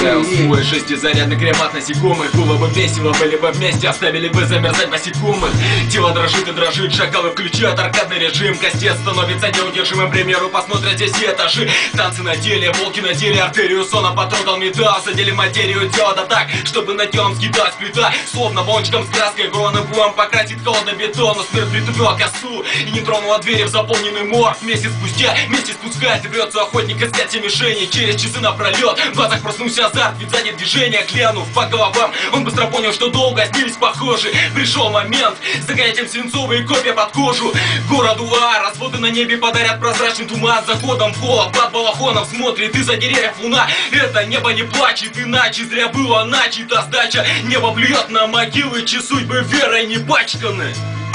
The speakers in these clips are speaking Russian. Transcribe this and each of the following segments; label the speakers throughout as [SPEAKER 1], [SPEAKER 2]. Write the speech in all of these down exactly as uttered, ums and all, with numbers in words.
[SPEAKER 1] Оставил свой шестизарядный крем от насекомых. Было бы весело, были бы вместе, оставили бы замерзать насекомых. Тело дрожит и дрожит, шакалы включают аркадный режим. Костец становится неудержимым, к примеру, посмотрят здесь этажи. Танцы на теле, волки на теле, артерию сона потрогал металл. Задели материю тела, да так, чтобы на телом скидать плита. Словно баллончиком с краской, гроным плом покрасит холодный бетон. Но смерть притупила косу и не тронула двери в заполненный морг. Месяц спустя, вместе спускается, берется охотник искать все мишени. Через часы напролет, в глазах проснулся азарт, ведь сзади движение, глянув по головам, он быстро понял, что долго снились похожи. Пришел момент, загонять им свинцовые копья под кожу. Городу А, разводы на небе подарят прозрачный туман. Заходом в холод, под балахоном смотрит из-за деревьев луна. Это небо не плачет, иначе зря было начата сдача. Небо плюет на могилы, чьи судьбы верой не пачканы.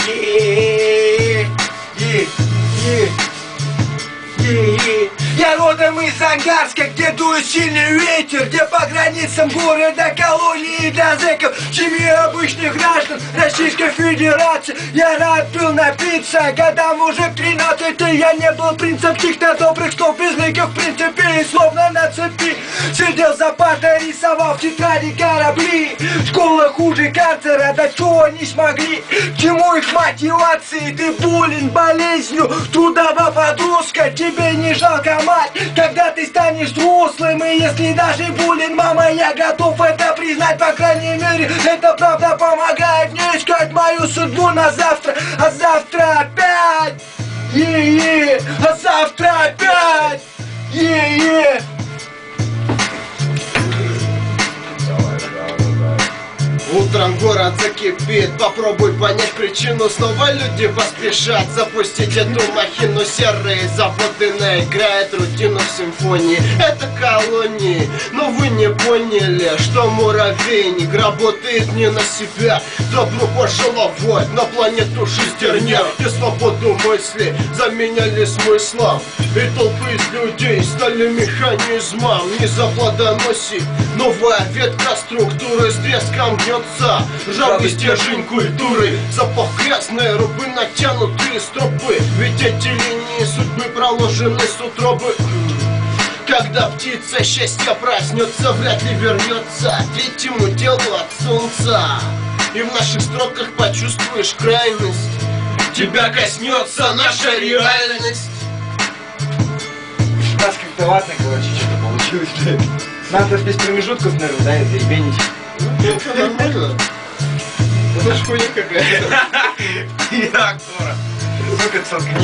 [SPEAKER 2] Я родом из Ангарска, где дует сильный ветер, где по границам города колонии для зэков, семьи обычных граждан Российской Федерации. Я рад был напиться, годам уже тринадцать, и я не был принцем чьих-то добрых слов, безликих в принципе, и словно на цепи. Сидел за партой, рисовал в тетради корабли. Школа хуже карцера, да чего не смогли? К чему их мотивации? Ты болен болезнью трудового подростка, тебе не жалко мать, когда ты станешь взрослым. И если даже болен мама, я готов это признать. По крайней мере, это правда помогает мне искать мою судьбу на завтра. А завтра опять, е-е, а завтра опять, е-е.
[SPEAKER 3] Утром город закипит, попробуй понять причину. Снова люди поспешат запустить эту махину. Серые заводы наиграют рутину в симфонии. Это колонии, но вы не поняли, что муравейник работает не на себя. Добро пожаловать на планету шестерня, где свободу мысли заменяли смыслом, и толпы из людей стали механизмом. Не заплодоносит новая ветка структуры, с треском бьется ржавый стержень культуры. Запах грязной рубы, натянутые стропы, ведь эти линии судьбы проложены с утробы. Когда птица счастья проснется, вряд ли вернется третьему делу от солнца. И в наших строках почувствуешь крайность, тебя коснется наша реальность.
[SPEAKER 2] У нас как-то ладно, короче, что-то получилось, блядь. Надо без промежутков, наверное, да, это ебенить.
[SPEAKER 3] Ну, это нормально. Это ж хуйня какая-то.
[SPEAKER 1] Я актора.
[SPEAKER 2] Сука,